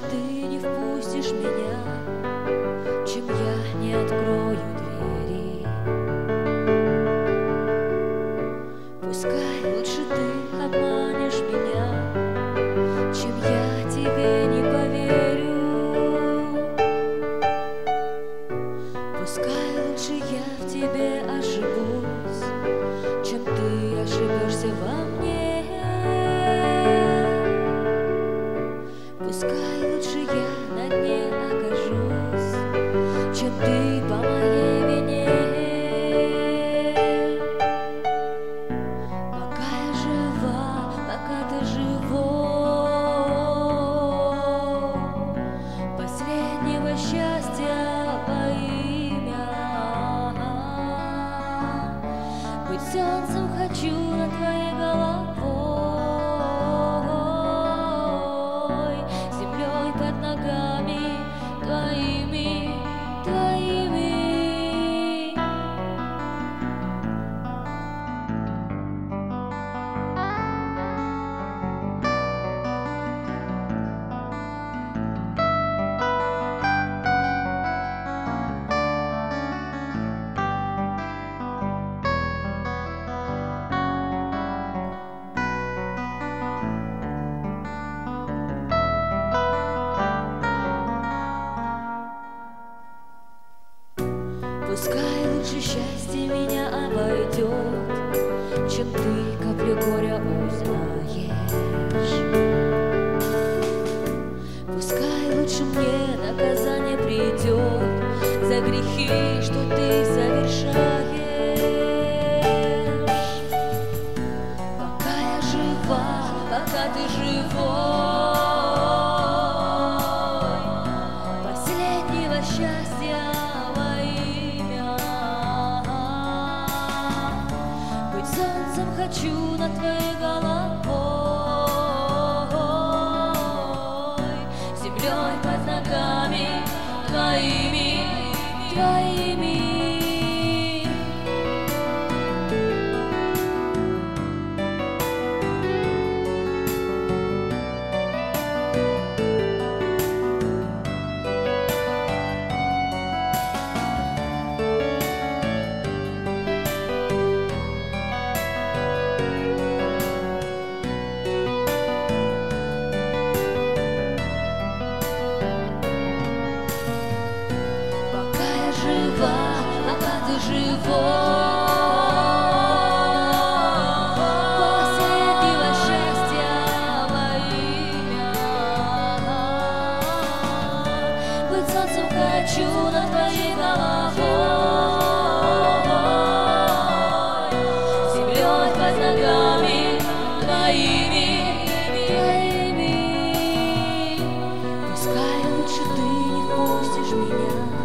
ты не впустишь меня, чем я не открою двери. Пускай лучше ты обманешь меня, чем я тебе не поверю. Пускай лучше я в тебе ошибусь, чем ты ошибешься во мне. Пускай лучше я на дне окажусь, чем ты по моей вине. Пока я жива, пока ты живой, последнего счастья во имя. Быть солнцем хочу над твоей головой, землей под ногами твоими, твоими. Пускай лучше счастье меня обойдет, чем ты каплю горя узнаешь. Пускай лучше мне наказание придет за грехи, что ты совершаешь. Пока я жива, пока ты живой, последнего счастья во имя. Быть солнцем хочу над твоей головой, землей под ногами твоими, твоими. Пока ты живой, последнего счастья во имя. Быть солнцем хочу над твоей головой, землей под ногами твоими, твоими. Пускай лучше ты не пустишь меня,